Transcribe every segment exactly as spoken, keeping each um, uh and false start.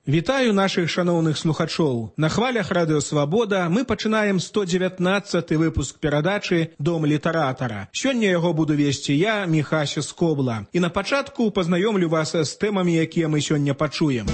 Вітаю наших шановных слухачоў. На хвалях Радыё Свабода мы пачынаем сто дзевятнаццаты выпуск перадачы «Дом літаратара». Сёння яго буду весці я, Міхася Скобла. І на пачатку пазнаёмлю вас з тэмамі, якія мы сёння пачуем.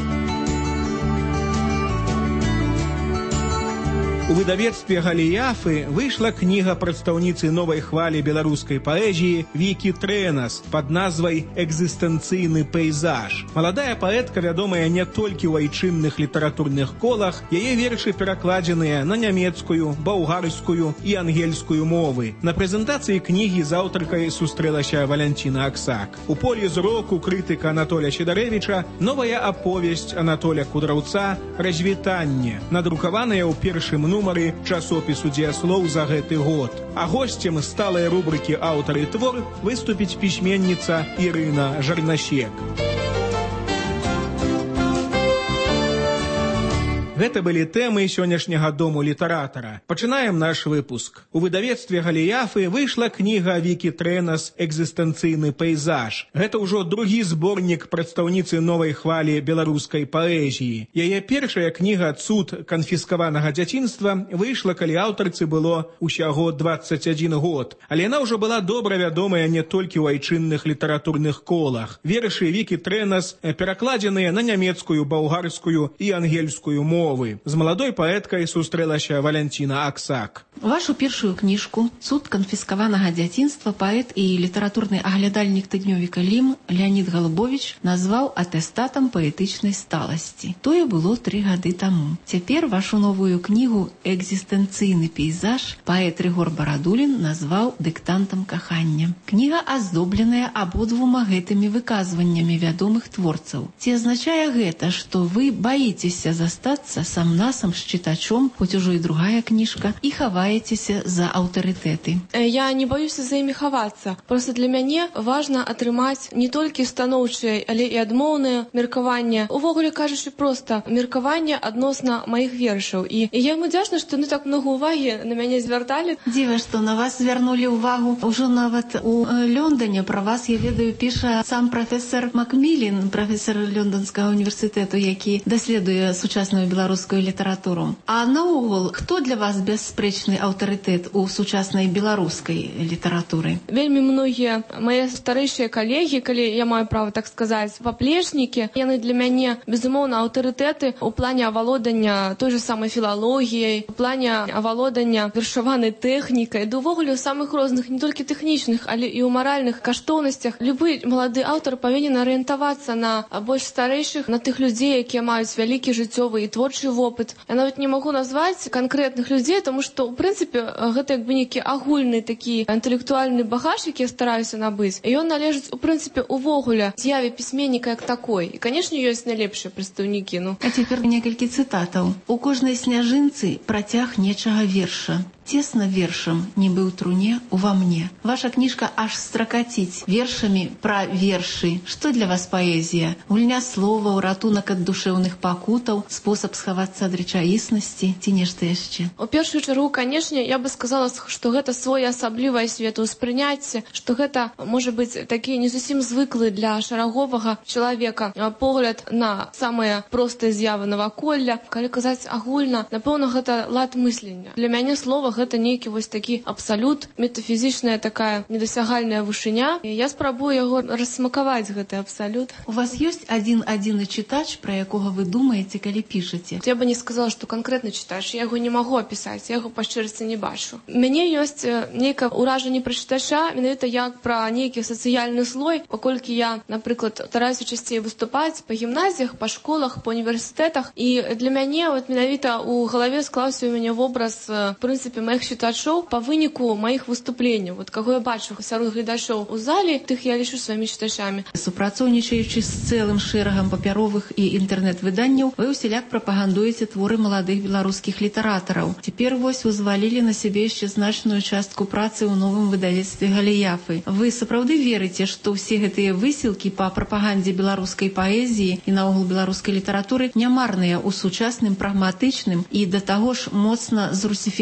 У выдавецтве Галіяфы выйшла кніга прадстаўніцы новай хвалі беларускай паэзіі Вікі Трэнас пад назвай «Экзістэнцыйны пейзаж». Маладая паэтка вядомая не толькі ў айчынных літаратурных колах, яе вершы перакладзеныя на нямецкую, балгарскую і ангельскую мовы. На прэзентацыі кнігі з аўтаркай сустрэлася Валянціна Аксак. У полі зроку крытыка Анатоля Сідарэвіча новая аповесць Анатоля Кудраўца «Развітанне», надрукаваная ў першым нумары часопісу «Дзеяслоў» за гэты год. А госцем сталай рубрыкі «Аўтар і твор» выступіць пісьменніца Ірына Жарнасек. Гэта былі тэмы сённяшняга дому літаратара. Пачынаем наш выпуск. У выдавецтве Галіяфы выйшла кніга Вікі Трэнас «Экзістэнцыйны пейзаж». Гэта ўжо другі зборнік прадстаўніцы новай хвалі беларускай паэзіі. Яе першая кніга «Цуд канфіскаванага дзяцінства» выйшла, калі аўтарцы было ўсяго дваццаць адзін год. Але яна ўжо была добра вядомая не толькі ў айчынных літаратурных колах. Вершы Вікі Трэнас перакладзеныя на нямецкую, балгарскую і ангельскую мову. З маладой паэткай сустрэлася Валянціна Аксак. Вашу першую кніжку «Цуд канфіскаванага дзяцінства» паэт і літаратурны аглядальнік тыднёвіка «Лім» Леонід Галубовіч назваў атэстатам паэтычнай сталасці. Тое было тры гады таму. Цяпер вашу новую кнігу «Экзістэнцыйны пейзаж» паэт Рыгор Барадулін назваў дыктантам кахання. Кніга аздобленая абодвума гэтымі выказваннямі вядомых творцаў. Ці азначае гэта, што вы баіцеся застацца сам-насам з чытачом, хоць ужо і другая кніжка, і хаваецеся за аўтарытэты? Я не баюся за імі хавацца. Просто для мяне важна атрымаць не толькі станоўчае, але і адмоўнае меркаванне. Увогуле кажучы, проста меркаванне адносна маіх вершаў. І я ім удзячна, што яны так много увагі на мяне звярталі. Дзіва, што на вас звярнулі ўвагу. Ужо нават у Лондоне пра вас, я ведаю, піша сам прафесор Макмілін, прафесор Лондонскага універсітэту, які даследуе сучасную беларускую літаратуру. А наогул, хто для вас бясспрэчны аўтарытэт у сучаснай беларускай літаратуры? Вельмі многія мае старэйшыя калегі, калі я маю права так сказаць, паплечнікі, яны для мяне, безумоўна, аўтарытэты ў плане авалодання той же самай філалогіяй, у плане авалодання вершаванай тэхнікай, да ўвогуле ў самых розных, не толькі тэхнічных, але і ў маральных каштоўнасцях. Любы малады аўтар павінен арыентавацца на больш старэйшых, на тых людзей, якія маюць вялікі жыццёвы і творчы вопыт. Я нават не магу назваць канкрэтных людзей, тому што, у прынцыпе, гэта як бы нейкі агульны такі інтэлектуальны багаж, які я стараюся набыць. І ён належыць, у прынцыпе, увогуле з'яве пісьменніка як такой. І, канешне, ёсць найлепшыя прадстаўнікі. Ну. А цяпер некалькі цытатаў. У кожнай сняжынцы працяг нечага верша. Цесна вершам, нібы ў труне, ува мне. Ваша кніжка аж стракаціць вершамі пра вершы. Што для вас паэзія? Гульня словаў, ратунак ад душэўных пакутаў, спосаб схавацца ад рэчаіснасці ці нешта яшчэ? У першую чаргу, канешне, я бы сказала, што гэта своеасаблівае светаўспрыняцце, што гэта можа быць такі не зусім звыклы для шараговага чалавека погляд на самыя простыя з'явы наваколля. Калі казаць агульна, напэўна, гэта лад мыслення. Для мяне слова гэта нейкі вось такі абсалют, метафізічная такая недасягальная вышыня. І я спрабую яго рассмакаваць, гэты абсалют. У вас ёсць адзін-адзіны чытач, пра якога вы думаеце, калі пішаце? Я бы не сказала, што канкрэтны чытач. Я яго не магу апісаць, я яго па шчырасці не бачу. У мяне ёсць нейкае ўражанне пра чытача, менавіта як пра нейкі сацыяльны слой, паколькі я, напрыклад, стараюся часцей выступаць па гімназіях, па школах, па універсітэтах. І для мяне вот менавіта ў галаве склаўся ў мяне вобраз, в прынцыпе, маіх чытачоў па выніку маіх выступленняў. Вот каго я бачу сярод гледачоў у зале, тых я лічу сваімі чытачамі. Супрацоўнічаючы з цэлым шэрагам папяровых і інтэрнэт-выданняў, вы ўсяляк прапагандуеце творы маладых беларускіх літаратараў. Цяпер вось узвалілі на сябе яшчэ значную частку працы ў новым выдавецтве Галіяфы. Вы сапраўды верыце, што ўсе гэтыя высілкі па прапагандзе беларускай паэзіі і наогул беларускай літаратуры нямарныя ў сучасным прагматычным і да таго ж моцна зрусіфікаваным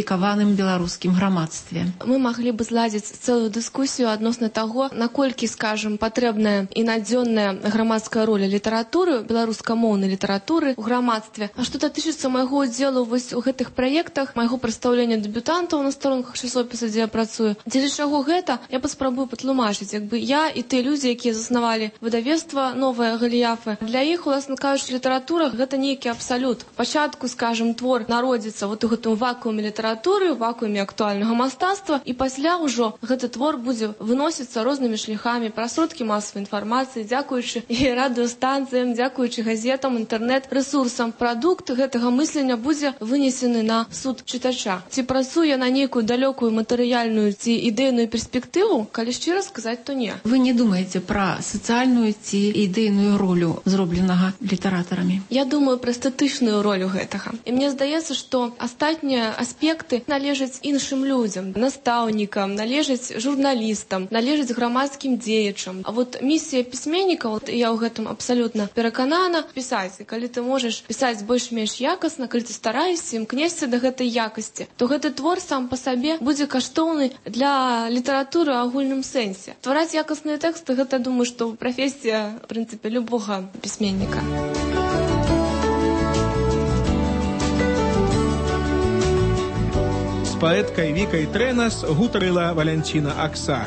сучасным беларускім грамадстве. Мы маглі бы зладзіць цэлую дыскусію адносна таго, наколькі, скажем, патрэбная і надзённая грамадская роля літаратуры, беларускамоўнай літаратуры ў грамадстве. А што датычыцца майго ўдзелу вось у гэтых праектах, майго прадстаўлення дэбютантаў на старонках часопіса, дзе я працую, дзеля чаго гэта, я паспрабую патлумачыць. Як бы я і тыя людзі, якія заснавалі выдавецтва «Новыя Галіяфы», для іх, уласна кажучы, літаратура гэта нейкі абсалют. Пачатку, скажем, твор народзіцца вот у гэтым вакууме літаратуры, вакууме актуальнага мастацтва, і пасля ўжо гэты твор будзе выносіцца рознымі шляхамі праз сродкі масавай інфармацыі, дзякуючы і радыёстанцыям, дзякуючы газетам, інтэрнэт-рэсурсам. Прадукт гэтага мыслення будзе вынесены на суд чытача. Ці працуе на нейкую далёкую матэрыяльную ці ідэйную перспектыву, калі шчыра сказаць, то не. Вы не думаеце пра сацыяльную ці ідэйную ролю зробленага літаратарамі? Я думаю пра эстэтычную ролю гэтага. І мне здаецца, што астатнія аспекты належаць іншым людзям, настаўнікам, належаць журналістам, належаць грамадскім дзеячам. А вот місія пісьменніка, вот я ў гэтым абсалютна пераканана, пісаць. І калі ты можаш пісаць больш-менш якасна, калі ты стараешся, імкнешся да гэтай якасці, то гэты твор сам па сабе будзе каштоўны для літаратуры ў агульным сэнсе. Ствараць якасныя тэксты, гэта, думаю, што прафесія, в прынцыпе, любога пісьменніка. З паэткай Вікай Трэнас гутарыла Валянціна Аксак.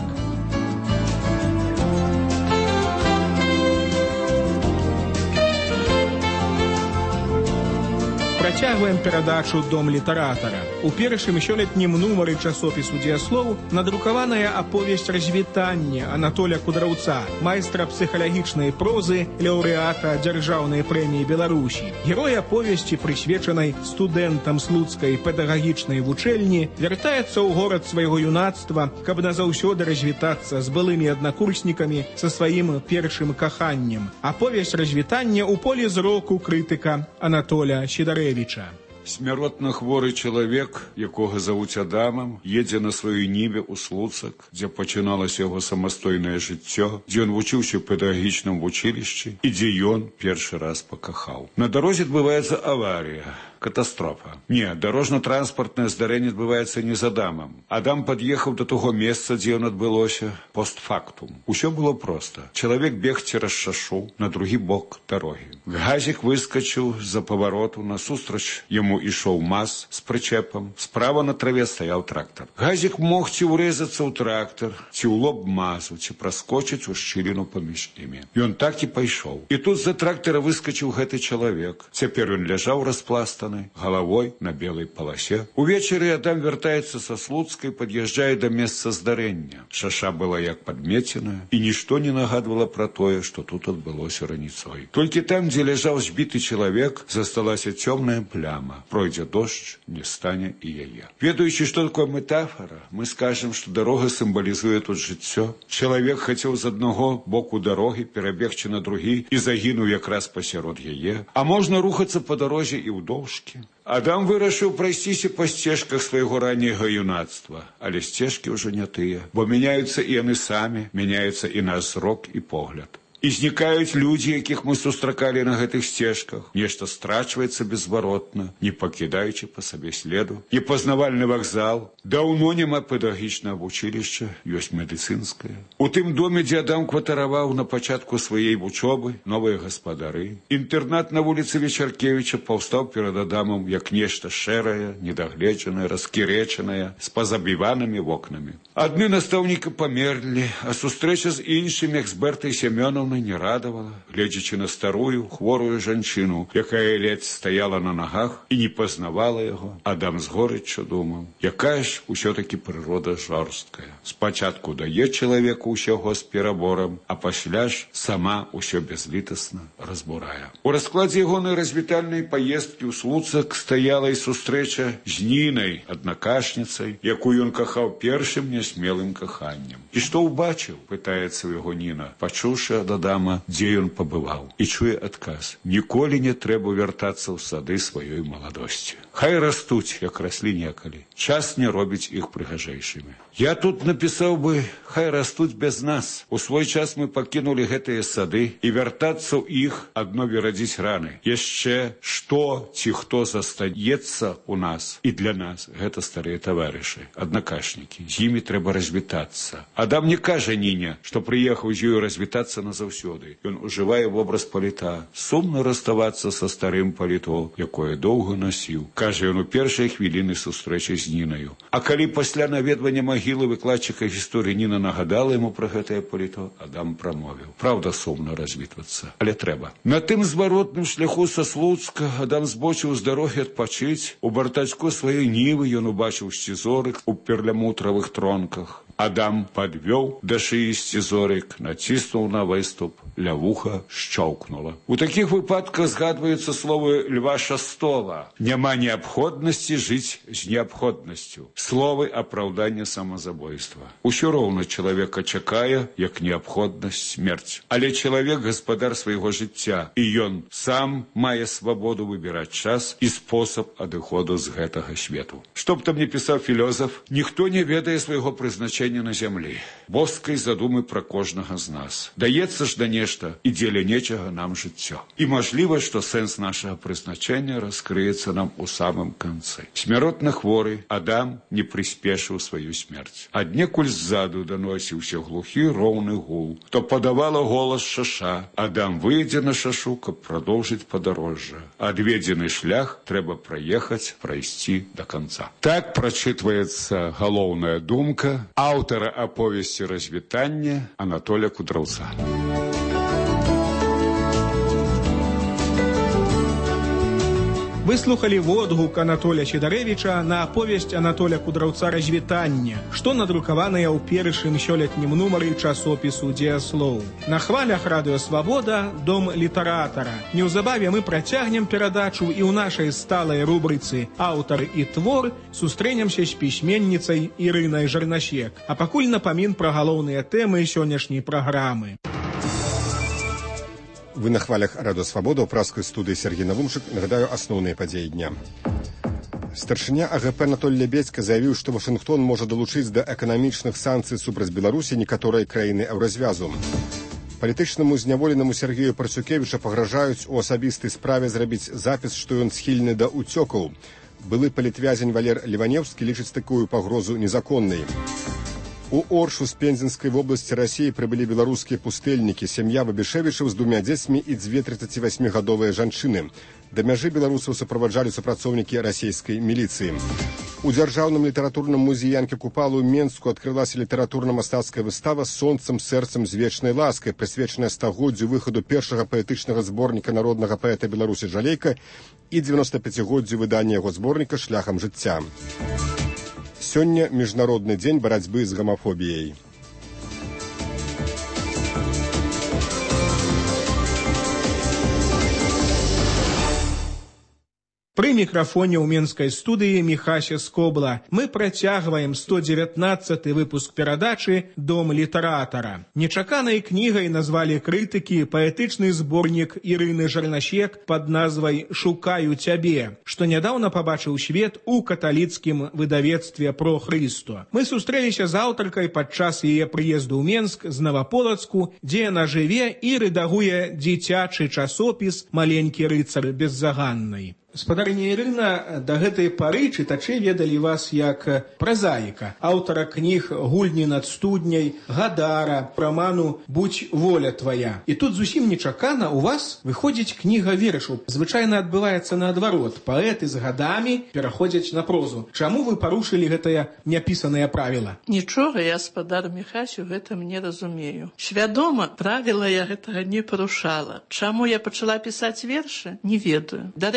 Працягваем перадачу «Дом літаратара». У першым сёлетнім нумары часопісу «Дзеяслоў» надрукаваная аповесць «Развітанне» Анатоля Кудраўца, майстра псіхалагічнай прозы, лаўрэата дзяржаўнай прэміі Беларусі. Герой аповесці, прысвечанай студэнтам слуцкай педагагічнай вучэльні, вяртаецца ў горад свайго юнацтва, каб назаўсёды развітацца з былымі аднакурснікамі са сваім першым каханнем. Аповесць «Развітанне» у полі зроку крытыка Анатоля Сідарэвіча. Смяротна хворы чалавек, якога завуць Адамам, едзе на сваёй ніве ў Слуцак, дзе пачыналася яго самастойнае жыццё, дзе ён вучыўся ў педагагічным вучылішчы і дзе ён першы раз пакахаў. На дарозе адбываецца аварія. Катастрофа. Не, дорожно-транспортное здарэнне адбываецца не з Адамам. Адам пад'ехаў да таго месца, дзе ён адбылося, постфактум. Усё было проста. Чалавек бег цераз шашу на другі бок дарогі. Газік выскачыў з-за павароту, насустрач яму ішоў маз з прычэпам. Справа на траве стаяў трактар. Газік мог ці ўрэзацца ў трактар, ці ў лоб мазу, ці праскочыць у шчыліну паміж імі. Ён так і пайшоў. І тут з-за трактара выскачыў гэты чалавек. Цяпер ён ляжаў распластаны головой на белой полосе. Увечері Адам вяртаецца са Слуцкай, пад'язджае да месца здарэння. Шаша была як падмеценая, і нішто не нагадвала пра тое, што тут адбылося раніцой. Толькі там, дзе ляжаў збіты чалавек, засталася цёмная пляма. Пройдзе дождж, не стане і яе. Ведаючы, што такое метафора, мы скажем, што дарога сімвалізуе тут жыццё. Чалавек хацеў з аднаго боку дарогі перабегчы на другі і загінуў якраз пасярод яе. А можна рухацца па дарозе і ўдоўж. Адам вырашыў прайсціся па сцежках свайго ранняга юнацтва, але сцежкі ўжо не тыя, бо мяняюцца і яны самі, мяняецца і наш зрок і погляд. І знікаюць людзі, якіх мы сустракалі на гэтых сцежках. Нешта страчваецца беззваротна, не пакідаючы па сабе следу. Непазнавальны вакзал. Даўно няма педагагічнага вучылішча, ёсць медыцынскае. У тым доме, дзе Адам кватараваў на пачатку сваёй вучобы, новыя гаспадары. Інтэрнат на вуліцы Вечаркевіча паўстаў перад Адамам як нешта шэрае, недагледжанае, раскірэчанае, з пазабіванымі вокнамі. Адны настаўнікі памерлі, а сустрэча з іншымі, як з Бэртай Сямёнаўнай, не радавала, гледзячы на старую, хворую жанчыну, якая ледзь стаяла на нагах і не пазнавала яго. Адам з горыччу думаў, якая ж усё-такі прырода жорсткая. Спачатку дае чалавеку ўсяго з пераборам, а пасля ж сама ўсё бязлітасна разбурае. У раскладзе ягонай развітальнай паездкі ў Слуцак стаяла і сустрэча з Нінай, аднакашніцай, якую ён кахаў першым нясмелым каханнем. І што ўбачыў, пытаецца ў яго Ніна, пачуўшы ад Адама, дзе ён пабываў, і чуе адказ: ніколі не трэба вяртацца ў сады сваёй маладосці. Хай растуць, як раслі некалі. Час не робіць іх прыгажэйшымі. Я тут напісаў бы: хай растуць без нас. У свой час мы пакінулі гэтыя сады, і вяртацца ў іх адно верадзіць раны. Яшчэ што ці хто застаецца ў нас і для нас — гэта старыя таварышы, аднакашнікі. З імі трэба развітацца. Адам не кажа Ніне, што прыехаў з ёю развітацца назаўсёды. Ён ужывае вобраз паліта. Сумна расставацца са старым паліто, якое доўга насіў. Кажа ён у першай хвіліны сустрэчы з Нінаю. А калі пасля наведвання магілы выкладчыка гісторыі Ніна нагадала яму пра гэтае паліто, Адам прамовіў: праўда, сумна развітвацца, але трэба. На тым зваротным шляху са Слуцка Адам збочыў з дарогі адпачыць. У бартачку сваёй нівы ён убачыў сцізорык у перламутравых тронках. Адам падвёў да шыі сцізорык, націснуў на выступ, ля вуха шчоўкнула. У такіх выпадках згадваюцца словы Льва Шастова: няма неабходнасці жыць з неабходнасцю. Словы апраўдання самазабойства. Усё роўна чалавека чакае, як неабходнасць, смерць. Але чалавек гаспадар свайго жыцця, і ён сам мае свабоду выбіраць час і спосаб адыходу з гэтага свету. Што б там не пісаў філёзаф, ніхто не ведае свайго прызначэння на зямлі, боскай задумы пра кожнага з нас. Даецца ж да нешта, і дзеля нечага нам жыццё. І мажліва, што сэнс нашага прызначэння раскрыецца нам у самым канцы. Смяротна хворы Адам не прыспешыў сваю смерць. Аднекуль ззаду даносіўся глухі роўны гул. То падавала голас шаша. Адам выйдзе на шашу, каб прадоўжыць падарожжа. Адведзены шлях трэба праехаць, прайсці да канца. Так прачытваецца галоўная думка аўтара аповесці «Развітанне» Анатоля Кудраўца. Вы слухали водгук Анатоля Сідарэвіча на аповесць Анатоля Кудраўца «Развітанне», што надрукаваная ў першым сёлетнім нумары часопісу «Дзеяслоў». На хвалях радыё «Свабода» дом літаратара. Неўзабаве мы працягнем перадачу і ў нашай сталай рубрыцы «Аўтар і твор» сустрэнемся з пісьменніцай Ірынай Жарнасек. А пакуль напамін пра галоўныя тэмы сённяшняй праграмы. Вы на хвалях радыё «Свабода» ў праскай студыі Сергей Навумчык. Нагадаю асноўныя падзеі дня. Старшыня А Г П Анатоль Лябедзька заявіў, што Вашынгтон можа далучыць да эканамічных санкцый супраць Беларусі некаторыя краіны еўразвязу. Палітычнаму зняволенаму Сергею Парцюкевіча пагражаюць у асабістай справе зрабіць запіс, што ён схільны да ўцёкаў. Былы палітвязень Валер Леванеўскі лічыць такую пагрозу незаконнай. У Оршу з Пензенскай вобласці Расіі прыбылі беларускія пустэльнікі, сям'я Бабішевічаў з двумя дзецьмі і дзве трыццацівасьмігадовыя жанчыны. Да мяжы беларусаў суправаджалі супрацоўнікі расійскай міліцыі. У дзяржаўным літаратурным музеі Янкі Купалу ў Менску адкрылася літаратурна-мастацкая выстава «Сонцам, сэрцам з вечнай ласкай», прысвечаная стагоддзю выхаду першага паэтычнага зборніка народнага паэта Беларусі Жалейка і дзевяностапяцігоддзю выдання яго зборніка «Шляхам жыцця». Сёння міжнародны дзень барацьбы з гамафобіяй. Пры мікрафоне ў менскай студыі Міхася Скобла. Мы працягваем сто дзевятнаццаты выпуск перадачы «Дом літаратара». Нечаканай кнігай назвалі крытыкі паэтычны зборнік Ірыны Жарнасек пад назвай «Шукаю цябе», што нядаўна пабачыў свет у каталіцкім выдавецтве «Про Хрысто». Мы сустрэліся з аўтаркай падчас яе прыезду ў Менск з Наваполацку, дзе яна жыве і рэдагуе дзіцячы часопіс «Маленькі рыцар беззаганнай». Спадарыня Ірына, да гэтай пары чытачы ведалі вас як празаіка, аўтара кніг «Гульні над студняй», «Гадара», раману «Будь воля твая». І тут зусім нечакана у вас выходзіць кніга вершаў. Звычайна адбываецца наадварот. Паэты з гадамі пераходзяць на прозу. Чаму вы парушылі гэтае няпісанае правіла? Нічога я, спадар Міхасю, гэтым не разумею. Свядома, правіла я гэтага не парушала. Чаму я пачала пісаць вершы? Не ведаю. Дарэчы, я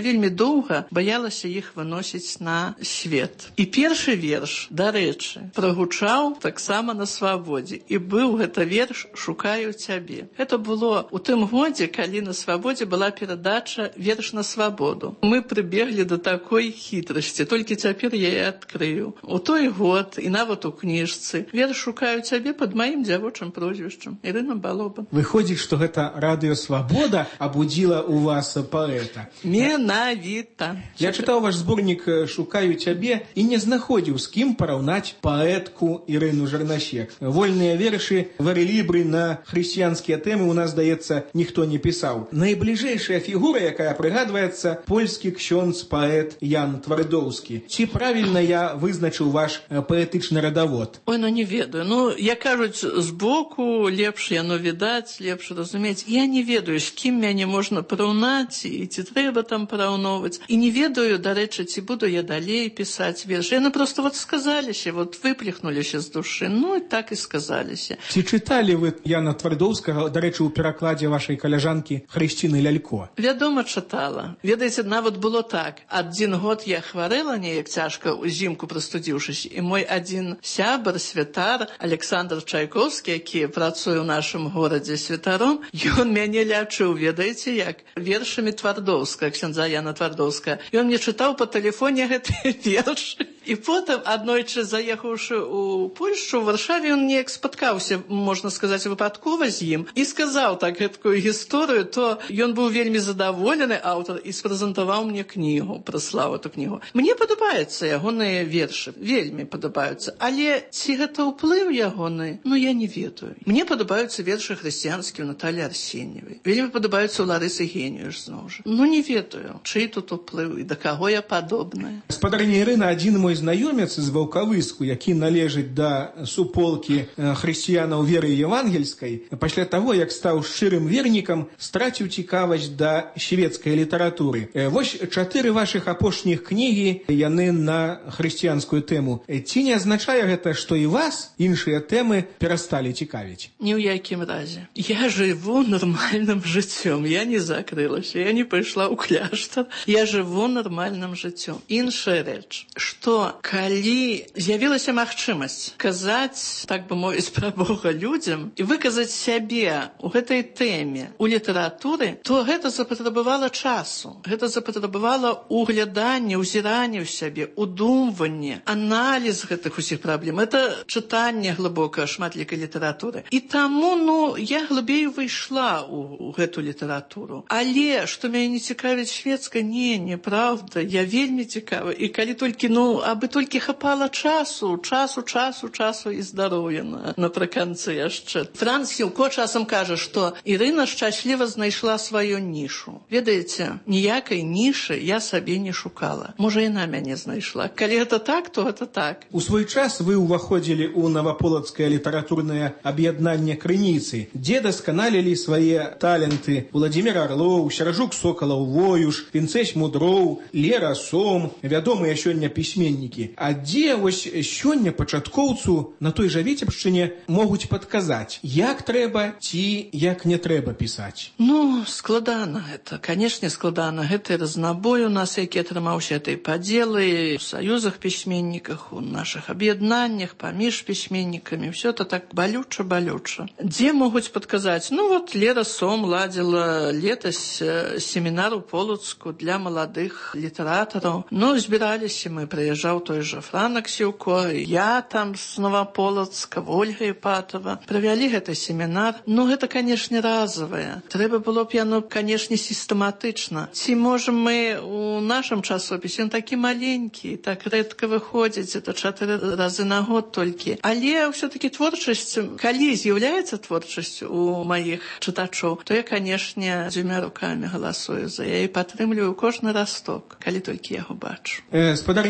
вельмі доўга баялася іх выносіць на свет. І першы верш, дарэчы, прагучаў таксама на свабодзе. І быў гэта верш «Шукаю цябе». Гэта было ў тым годзе, калі на свабодзе была перадача «Верш на свабоду». Мы прыбеглі да такой хітрасці, толькі цяпер я і адкрыю. У той год, і нават у кніжцы, верш «Шукаю цябе» пад маім дзявочым прозвішчам Ірына Балоба. Выходзіць, што гэта радыё «Свабода» абудзіла ў вас паэта. Менавіта. Я чытаў ваш зборнік «Шукаю цябе» і не знаходзіў, з кім параўнаць паэтку Ірыну Жарнасек. Вольныя вершы, варылібры на хрысціянскія тэмы у нас, здаецца, ніхто не пісаў. Найбліжэйшая фігура, якая прыгадваецца, польскі ксёндз-паэт Ян Твардоўскі. Ці правільна я вызначыў ваш паэтычны радавод? Ой, ну не ведаю. Ну, я кажуць, збоку лепш яно відаць, лепш разумець. Я не ведаю, з кім мяне можна параўнаць, і ці трэба там параўноўваць. І не ведаю, дарэчы, ці буду я далей пісаць вершы. Яны просто вот сказаліся, вот выплехнуліся з душы. Ну, і так і сказаліся. Ці чыталі вы Яна Твардоўскага, дарэчы, у перакладзе вашай каляжанкі Хрысціны Лялько? Вядома, чытала. Ведаеце, нават было так. Адзін год я хварэла неяк цяжка, узімку прастудзіўшыся, і мой адзін сябар, святар, Александр Чайковскі, які працуе ў нашым горадзе святаром, ён мяне лячыў, ведаеце як, вершамі Твардоўска, ксяндза Яна Твардоўска. Ён мне чытаў па тэлефоне гэтыя вершы. І потым, аднойчы заехаўшы ў Польшчу, у Варшаве, ён неяк спаткаўся, можна сказаць, выпадкова з ім, і сказаў так гэткую гісторыю, то ён быў вельмі задаволены, аўтар, і спрэзентаваў мне кнігу, прыслаў эту кнігу. Мне падабаюцца ягоныя вершы, вельмі падабаюцца, але ці гэта ўплыў ягоны, ну я не ведаю. Мне падабаюцца вершы хрысціянскія ў Наталі Арсеньевай, вельмі падабаюцца ў Ларысы Геніюш, зноў жа. Ну не ведаю, чый тут уплыў і да каго я падобная. Гаспадарыня Ірына, адзін мой знаёмец з Ваўкавыску, які належыць да суполкі хрысціянаў веры евангельскай, пасля таго, як стаў шчырым вернікам, страціў цікавасць да шведскай літаратуры. Вось чатыры вашых апошніх кнігі, яны на хрысціянскую тэму. Ці не азначае гэта, што і вас іншыя тэмы перасталі цікавіць? Ні ў якім разе. Я жыву нармальным жыццём, я не закрылася, я не пайшла ў кляштар, я жыву нармальным жыццём. Іншая рэч, што калі з'явілася магчымасць казаць, так бы мовіць, пра Бога людзям і выказаць сябе ў гэтай тэме, у літаратуры, то гэта запатрабавала часу. Гэта запатрабавала угляданне, ўзіранне ў сябе, удумванне, аналіз гэтых усіх праблем. Это чытанне глыбокае шматлікай літаратуры. І таму, ну, я глыбей выйшла ў, ў гэту літаратуру. Але, што мяне не цікавіць шведска, не, неправда, я вельмі цікава. І калі толькі, ну, абы толькі хапала часу, часу, часу, часу і здароўя на, напрыканцы яшчэ. Франц Хілко часам кажа, што Ірына шчасліва знайшла сваю нішу. Ведаеце, ніякай нішы я сабе не шукала. Можа, яна мяне знайшла. Калі гэта так, то гэта так. У свой час вы ўваходзілі ў наваполацкае літаратурнае аб'яднанне «Крыніцы», дзе дасканалілі свае таленты Владзімір Арлоў, Сяражук Сокалаў Воюш, Вінцэсь Мудроў, Лера Сом, вядомыя сёння пісьменнікі. А дзе вось сёння пачаткоўцу на той жа Віцебшчыне могуць падказаць, як трэба ці як не трэба пісаць? Ну, складана гэта. Канешне, складана. Гэты разнабой у нас, які атрымаўся этой падзелы, у саюзах пісьменніках, у нашых аб'яднаннях, паміж пісьменнікамі. Всё это так балюча-балюча. Дзе могуць падказаць? Ну, вот Лера Сом ладзіла летась семінар у Полацку для маладых літаратараў. Ну, збіраліся мы, прыязджаў той жа Франак Сіўко, я там з Новаполацка, Ольга Іпатова. Правялі гэты семінар. Ну, гэта, канешне, разавае. Трэба было б яно, канешне, сістэматычна. Ці можам мы у нашым часопісе, ён такі маленькі, так рэдка выходзіць, это чатыры разы на год толькі. Але ўсё-такі творчасць, калі з'яўляецца творчасць у маіх чытачоў, то я, канешне, дзвюма рукамі галасую за яе і падтрымліваю кожны расток, калі толькі яго бачу. Гаспадарыня Ірына,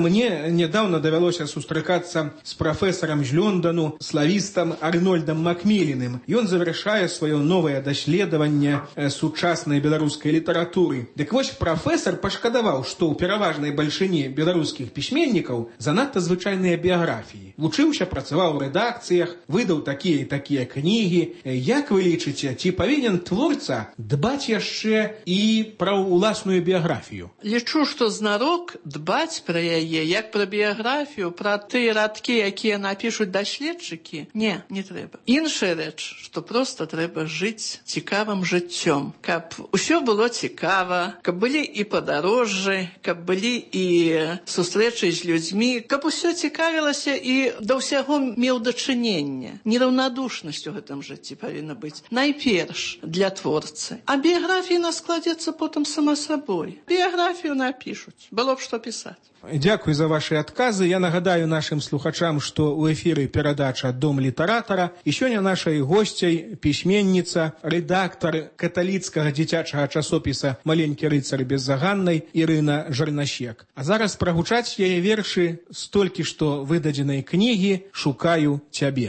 мне недавно давялося сустракацца з прафесарам з Лёндану, славістам Арнольдам Макміліным. Ён завяршае сваё новае даследаванне сучаснай беларускай літаратуры. Дык вось прафесар пашкадаваў, што ў пераважнай бальшыні беларускіх пісьменнікаў занадта звычайныя біяграфіі. Вучыўся, працаваў у рэдакцыях, выдаў такія і такія кнігі. Як вы лічыце, ці павінен творца дбаць яшчэ і пра ўласную біяграфію? Лічу, што знарок дбаць пра яе, як пра біяграфію, пра тыя радкі, якія напішуць даследчыкі, не, не трэба. Іншая рэч, што проста трэба жыць цікавым жыццём, каб усё было цікава, каб былі і падарожжы, каб былі і сустрэчы з людзьмі, каб усё цікавілася і да ўсяго меў дачыненне. Нераўнадушнасць у гэтым жыцці павінна быць найперш для творцы. А біяграфіі наскладзецца потым сама сабой. Біяграфію напішуць, было б што пісаць. Дзякуй за ваши адказы. Я нагадаю нашим слухачам, што ў эфіры перадача «Дом літаратара». І сёння нашай госцяй пісьменніца, рэдактар каталіцкага дзіцячага часопіса «Маленькі рыцар беззаганнай» Ірына Жарнащек. А зараз прагучаць яе вершы з толькі што выдадзенай кнігі «Шукаю цябе».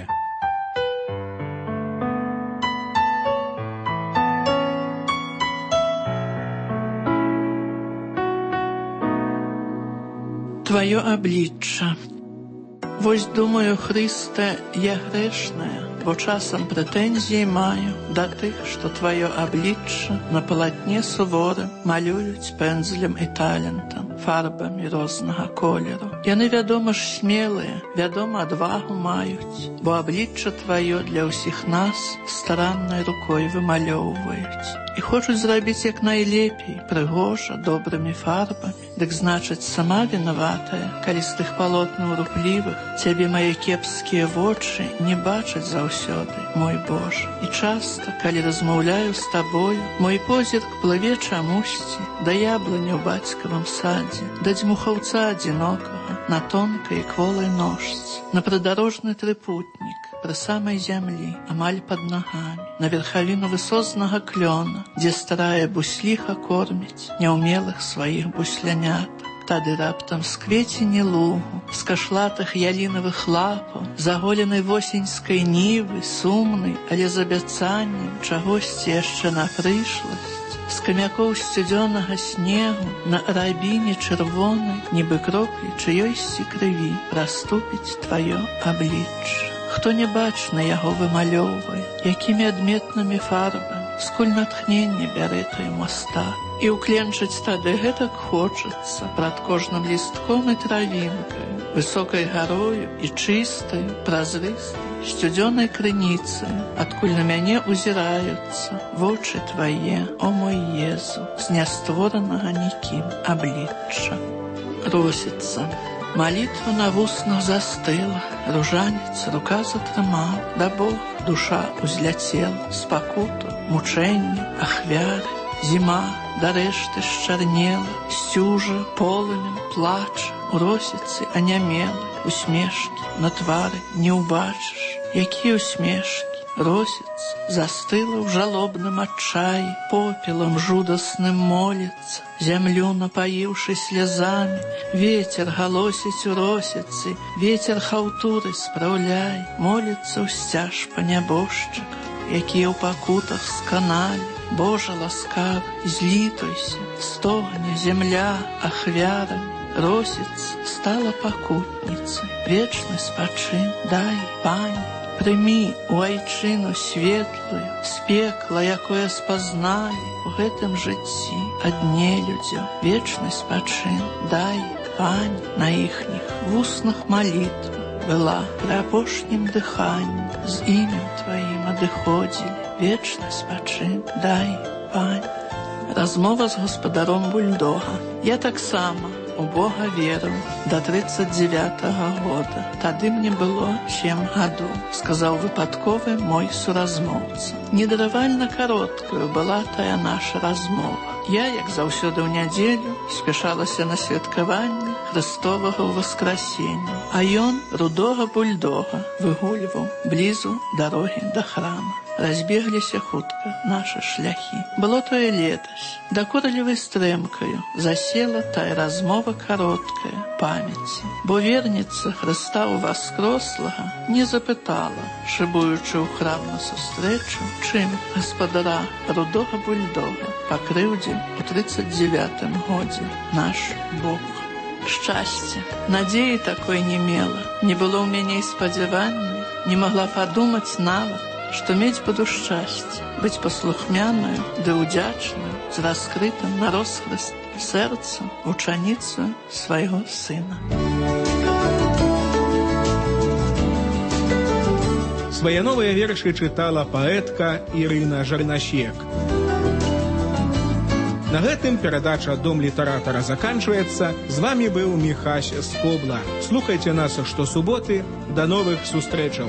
Твоё аблічча. Вось думаю, Хрыста, я грэшная, бо часам прэтэнзіі маю да тых, што твоё аблічча на палатне суворым малююць пэндзлем і талентам, фарбамі рознага колеру. Яны, вядома ж, смелыя, вядома, адвагу маюць, бо аблічча твоё для ўсіх нас стараннай рукой вымалёўваюць. І хочуць зрабіць як найлепей, прыгожа, добрымі фарбамі. Дык значыць, сама вінаватая, калі з тых палотнаў руплівых цябе мае кепскія вочы не бачаць заўсёды, мой Божа. І часта, калі размаўляю з табою, мой позірк плыве чамусьці да яблыні ў бацькавым садзе, да дзьмухаўца адзінокага на тонкай кволай ножцы, на прыдарожны трыпутнік пры самай зямлі, амаль пад нагамі, на верхавіну высознага клёна, дзе старая бусліха корміць няўмелых сваіх буслянятак. Тады раптам з квецені лугу, з кашлатых ялінавых лапаў, заголенай восеньскай нівы, сумнай, але з абяцаннем чагосьці яшчэ на прышласць, з камякоў сцюдзёнага снегу на рабіне чырвонай, нібы кроплі чыёйсьці крыві, праступіць тваё аблічча. Хто не бачна яго вымалёўвае, якімі адметнымі фарбамі, скуль натхненне бярэ той мастак. І ўкленчыць тады гэтак хочацца прад кожным лістком і травінкаю, высокай гарою і чыстаю, празрыстай, сцюдзёнай крыніцаю, адкуль на мяне узіраюцца вочы твае, о мой Езу, з нястворанага нікім аблічча. Росіцца. Малітва на вуснах застыла, ружанец рука затрымаў, да Бог душа узляцела, спакуту, мучэнне, ахвяры, зіма да рэшты счарнела, сцюжа, полымем, плача, у росіцы анямела, усмешкі на твары не ўбачыш. Якія усмешкі? Росіца застыла ў жалобным адчаі, попелам жудасным моліцца, зямлю напаіўшы слязамі, ветер галосіць у росіцы, ветер хаўтуры спраўляй, моліцца ў сцяж па нябожчыках, якія ў пакутах сканалі. Божа ласкавы, злітуйся, стогне зямля ахвярамі. Росіца стала пакутніцай, вечны спачын дай, Пані. Прымі у айчыну светлую, з пекла, якое спазналі у гэтым жыцці адне людзё. Вечны спачын дай, Пані. На іхніх вуснах малітва была пры апошнім дыханні, з імем тваім адыходзілі. Вечны спачын дай, Пані. Размова з гаспадаром бульдога. Я таксама у Бога верыў да трыццаць дзевятага года. Тады мне было сем гадоў, сказаў выпадковы мой суразмоўца. Недаравальна кароткаю была тая наша размова. Я, як заўсёды ў нядзелю, спяшалася на святкаванне Христовага ўваскрасення. А ён рудога бульдога выгульваў блізу дарогі да храма. Разбегліся хутка нашы шляхі. Было тое летась. Дакорлівай стрэмкаю засела тая размова кароткая памяці. Бо верніца Хрыста ўваскрослага не запытала, шыбуючы ў храм на сустрэчу, чым гаспадара рудога бульдога пакрыўдзіў у тридцать девятым годзе наш Бог. Шчасце, надзеі такой не мела, не было ў мяне і спадзявання, не магла падумаць нават, што мець буду шчасце, быць паслухмянаю ды ўдзячнаю з раскрытым на розхрыст сэрцам вучаніцаю свайго сына. Свае новыя вершы чытала паэтка Ірына Жарнащек. На гэтым перадача «Дом літаратара» заканчваецца. З вамі быў Міхась Скобла. Слухайце нас штосуботы. Да новых сустрэчаў.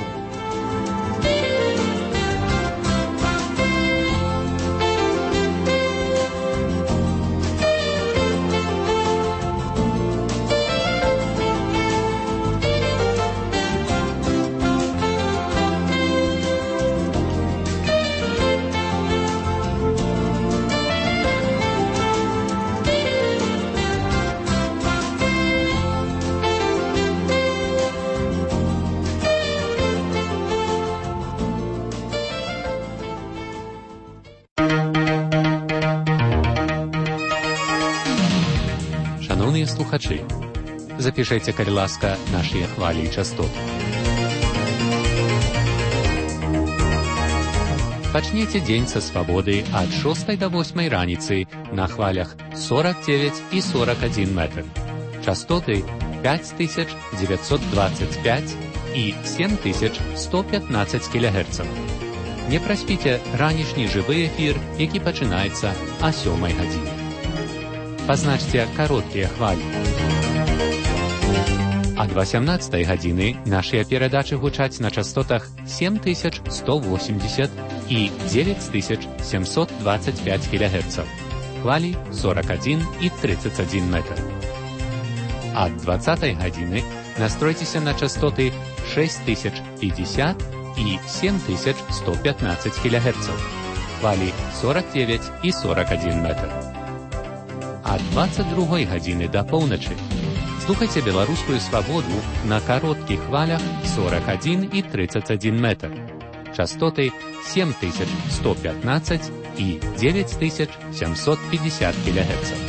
Шановныя слухачы, запішайце, калі ласка, нашыя хвалі і частоты. Пачніце дзень са свабоды ад шостай да восьмай раніцы на хвалях сорок девять і сорок один метр. Частоты пять тысяч девятьсот двадцать пять і семь тысяч сто пятнадцать кілогерцаў. Не праспіце ранішні жывы эфір, які пачынаецца а сёмай гадзіне. Пазначце кароткія хвалі. Ад восемнадцатай гадзіны нашыя перадачы гучаць на частотах семь тысяч сто восемьдесят і девять тысяч семьсот двадцать пять кілогерцаў. Хвалі сорок один і тридцать один метр. Ад двадцатай гадзіны настройцеся на частоты шесть тысяч пятьдесят і семь тысяч сто пятнадцать кілогерцаў. Хвалі сорок девять і сорок один метр. Ад двадцать другой гадзіны да поўначы слухайце беларускую свабоду на кароткіх хвалях сорок один і тридцать один метр. Частоты семь тысяч сто пятнадцать і девять тысяч семьсот пятьдесят килогерцев.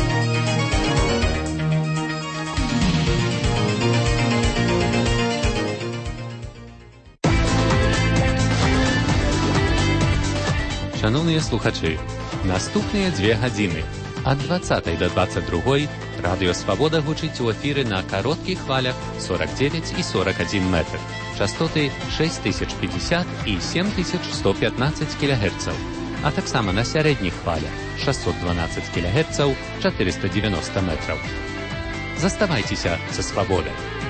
Шановныя слухачы, наступныя две гадзіны ад двадцатай да двадцать другой радыё Свабода гучыць у эфіры на кароткіх хвалях сорок девять і сорок один метр. Частоты шесть тысяч пятьдесят і семь тысяч сто пятнадцать килогерцаў, а таксама на сярэдніх хвалях шестьсот двенадцать килогерцаў, четыреста девяносто метров. Заставайцеся са Свабодай.